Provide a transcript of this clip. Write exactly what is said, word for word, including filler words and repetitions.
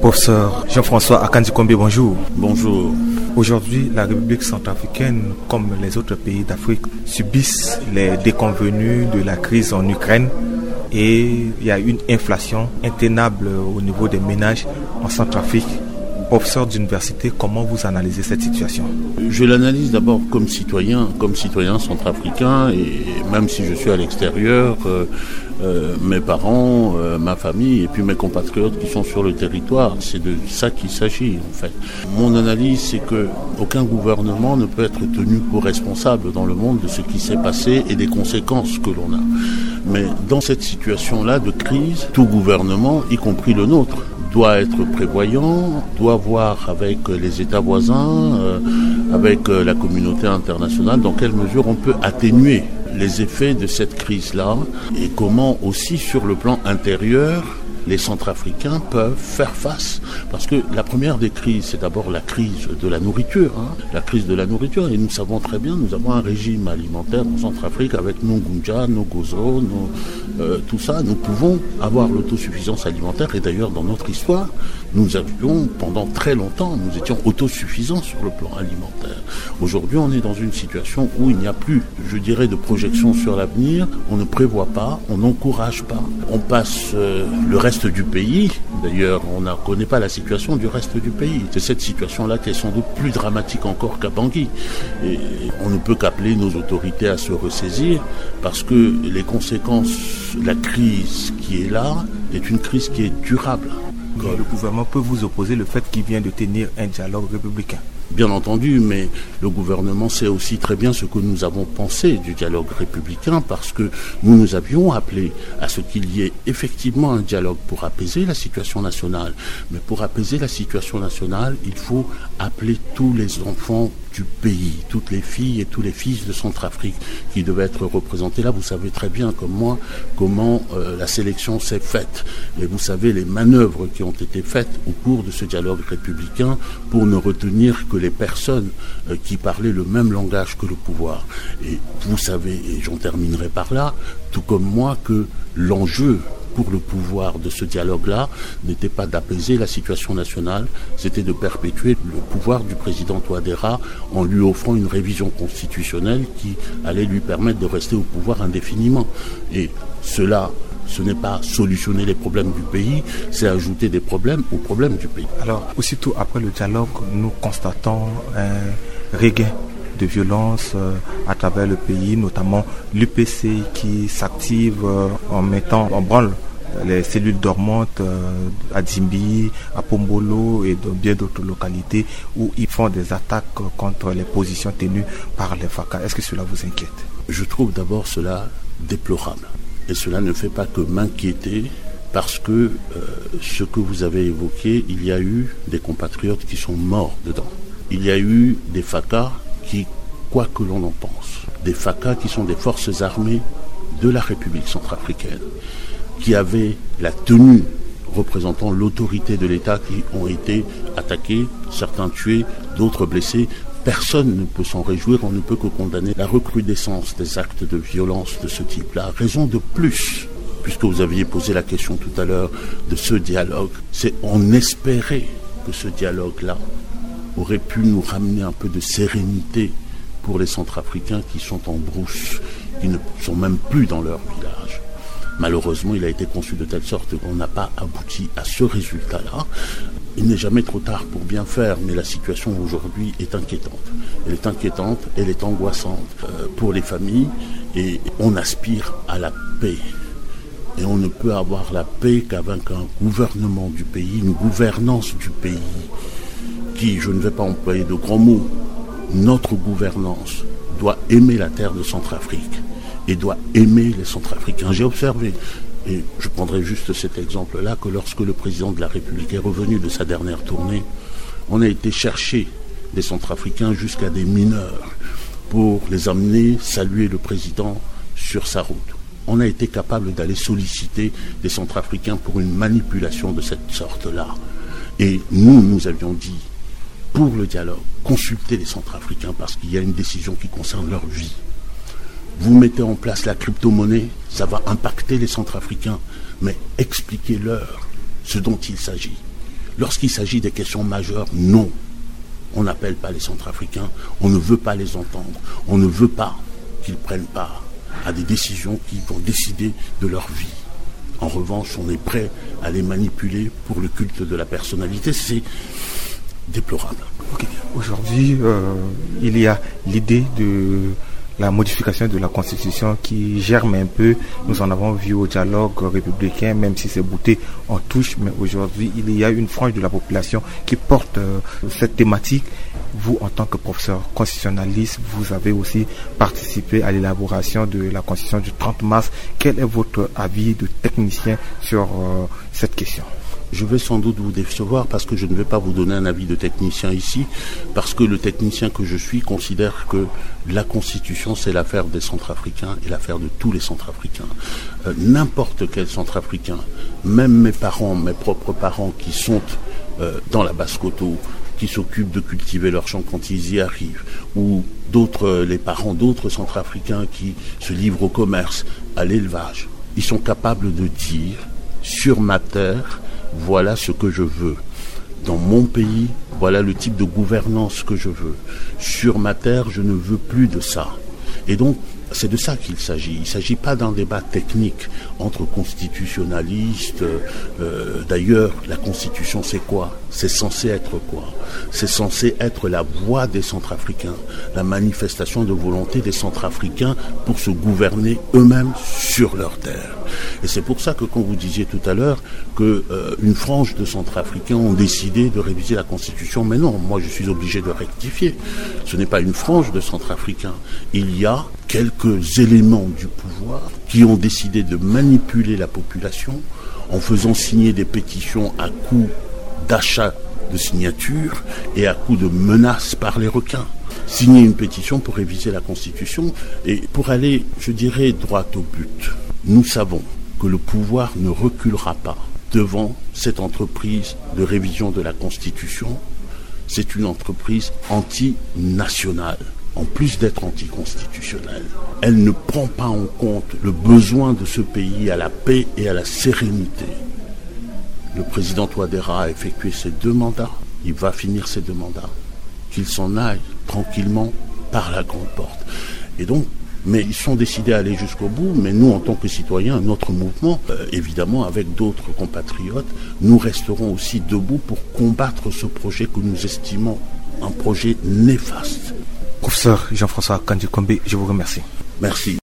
Professeur Jean-François Akandikombe, bonjour. Bonjour. Aujourd'hui, la République centrafricaine, comme les autres pays d'Afrique, subissent les déconvenues de la crise en Ukraine et il y a une inflation intenable au niveau des ménages en Centrafrique. Professeur d'université, comment vous analysez cette situation? Je l'analyse d'abord comme citoyen, comme citoyen centrafricain, et même si je suis à l'extérieur, euh, euh, mes parents, euh, ma famille et puis mes compatriotes qui sont sur le territoire, c'est de ça qu'il s'agit en fait. Mon analyse, c'est que aucun gouvernement ne peut être tenu pour responsable dans le monde de ce qui s'est passé et des conséquences que l'on a. Mais dans cette situation-là de crise, tout gouvernement, y compris le nôtre, doit être prévoyant, doit voir avec les États voisins, euh, avec euh, la communauté internationale, dans quelle mesure on peut atténuer les effets de cette crise-là et comment aussi sur le plan intérieur, les Centrafricains peuvent faire face. Parce que la première des crises, c'est d'abord la crise de la nourriture. Hein, la crise de la nourriture. Et nous savons très bien, nous avons un régime alimentaire en Centrafrique avec nos Ngunja, nos Gozo, nos, euh, tout ça. Nous pouvons avoir l'autosuffisance alimentaire. Et d'ailleurs, dans notre histoire, nous avions, pendant très longtemps, nous étions autosuffisants sur le plan alimentaire. Aujourd'hui, on est dans une situation où il n'y a plus, je dirais, de projection sur l'avenir. On ne prévoit pas, on n'encourage pas. On passe euh, le reste du pays, d'ailleurs on ne connaît pas la situation du reste du pays. C'est cette situation-là qui est sans doute plus dramatique encore qu'à Bangui. Et on ne peut qu'appeler nos autorités à se ressaisir parce que les conséquences, la crise qui est là, est une crise qui est durable. Le gouvernement peut vous opposer le fait qu'il vient de tenir un dialogue républicain. Bien entendu, mais le gouvernement sait aussi très bien ce que nous avons pensé du dialogue républicain parce que nous nous avions appelé à ce qu'il y ait effectivement un dialogue pour apaiser la situation nationale. Mais pour apaiser la situation nationale, il faut appeler tous les enfants du pays, toutes les filles et tous les fils de Centrafrique qui devaient être représentés là. Vous savez très bien comme moi comment euh, la sélection s'est faite. Et vous savez les manœuvres qui ont été faites au cours de ce dialogue républicain pour ne retenir que les personnes euh, qui parlaient le même langage que le pouvoir. Et vous savez, et j'en terminerai par là, tout comme moi, que l'enjeu pour le pouvoir de ce dialogue-là n'était pas d'apaiser la situation nationale, c'était de perpétuer le pouvoir du président Touadéra en lui offrant une révision constitutionnelle qui allait lui permettre de rester au pouvoir indéfiniment. Et cela, ce n'est pas solutionner les problèmes du pays, c'est ajouter des problèmes aux problèmes du pays. Alors, aussitôt après le dialogue, nous constatons un regain de violence euh, à travers le pays, notamment l'U P C qui s'active euh, en mettant en branle les cellules dormantes euh, à Dzimbi, à Pombolo et dans bien d'autres localités où ils font des attaques contre les positions tenues par les F A C A. Est-ce que cela vous inquiète? Je trouve d'abord cela déplorable. Et cela ne fait pas que m'inquiéter parce que euh, ce que vous avez évoqué, il y a eu des compatriotes qui sont morts dedans. Il y a eu des F A C A qui, quoi que l'on en pense, des F A C A qui sont des forces armées de la République centrafricaine, qui avaient la tenue représentant l'autorité de l'État, qui ont été attaqués, certains tués, d'autres blessés. Personne ne peut s'en réjouir, on ne peut que condamner la recrudescence des actes de violence de ce type-là. Raison de plus, puisque vous aviez posé la question tout à l'heure de ce dialogue, c'est on espérait que ce dialogue-là aurait pu nous ramener un peu de sérénité pour les Centrafricains qui sont en brousse, qui ne sont même plus dans leur village. Malheureusement, il a été conçu de telle sorte qu'on n'a pas abouti à ce résultat-là. Il n'est jamais trop tard pour bien faire, mais la situation aujourd'hui est inquiétante. Elle est inquiétante, elle est angoissante euh, pour les familles et on aspire à la paix. Et on ne peut avoir la paix qu'avec un gouvernement du pays, une gouvernance du pays qui, je ne vais pas employer de grands mots, notre gouvernance doit aimer la terre de Centrafrique et doit aimer les Centrafricains. J'ai observé, et je prendrai juste cet exemple-là, que lorsque le président de la République est revenu de sa dernière tournée, on a été chercher des Centrafricains jusqu'à des mineurs pour les amener saluer le président sur sa route. On a été capable d'aller solliciter des Centrafricains pour une manipulation de cette sorte-là. Et nous, nous avions dit, pour le dialogue, consultez les Centrafricains parce qu'il y a une décision qui concerne leur vie. Vous mettez en place la crypto-monnaie, ça va impacter les Centrafricains, mais expliquez-leur ce dont il s'agit. Lorsqu'il s'agit des questions majeures, non. On n'appelle pas les Centrafricains, on ne veut pas les entendre, on ne veut pas qu'ils prennent part à des décisions qui vont décider de leur vie. En revanche, on est prêt à les manipuler pour le culte de la personnalité. C'est déplorable. Okay. Aujourd'hui, euh, il y a l'idée de la modification de la Constitution qui germe un peu. Nous en avons vu au dialogue républicain, même si c'est bouté en touche, mais aujourd'hui, il y a une frange de la population qui porte euh, cette thématique. Vous, en tant que professeur constitutionnaliste, vous avez aussi participé à l'élaboration de la Constitution du trente mars. Quel est votre avis de technicien sur euh, cette question ? Je vais sans doute vous décevoir parce que je ne vais pas vous donner un avis de technicien ici, parce que le technicien que je suis considère que la Constitution, c'est l'affaire des Centrafricains et l'affaire de tous les Centrafricains. Euh, n'importe quel Centrafricain, même mes parents, mes propres parents qui sont euh, dans la Basse-Coteau, qui s'occupent de cultiver leurs champs quand ils y arrivent, ou d'autres, les parents d'autres Centrafricains qui se livrent au commerce, à l'élevage, ils sont capables de dire, sur ma terre, voilà ce que je veux. Dans mon pays, voilà le type de gouvernance que je veux. Sur ma terre, je ne veux plus de ça. Et donc, c'est de ça qu'il s'agit. Il ne s'agit pas d'un débat technique entre constitutionnalistes. Euh, d'ailleurs, la Constitution, c'est quoi ? C'est censé être quoi ? C'est censé être la voix des Centrafricains, la manifestation de volonté des Centrafricains pour se gouverner eux-mêmes sur leur terre. Et c'est pour ça que quand vous disiez tout à l'heure qu'une euh, frange de Centrafricains ont décidé de réviser la Constitution, mais non, moi je suis obligé de rectifier. Ce n'est pas une frange de Centrafricains. Il y a quelques éléments du pouvoir qui ont décidé de manipuler la population en faisant signer des pétitions à coup d'achat de signatures et à coup de menaces par les requins. Signer une pétition pour réviser la Constitution et pour aller, je dirais, droit au but. Nous savons que le pouvoir ne reculera pas devant cette entreprise de révision de la Constitution. C'est une entreprise anti-nationale. En plus d'être anticonstitutionnelle, elle ne prend pas en compte le besoin de ce pays à la paix et à la sérénité. Le président Touadéra a effectué ses deux mandats, il va finir ses deux mandats. Qu'il s'en aille tranquillement par la grande porte. Et donc, mais ils sont décidés à aller jusqu'au bout, mais nous, en tant que citoyens, notre mouvement, euh, évidemment, avec d'autres compatriotes, nous resterons aussi debout pour combattre ce projet que nous estimons un projet néfaste. Professeur Jean-François Kandji Kombe, je vous remercie. Merci.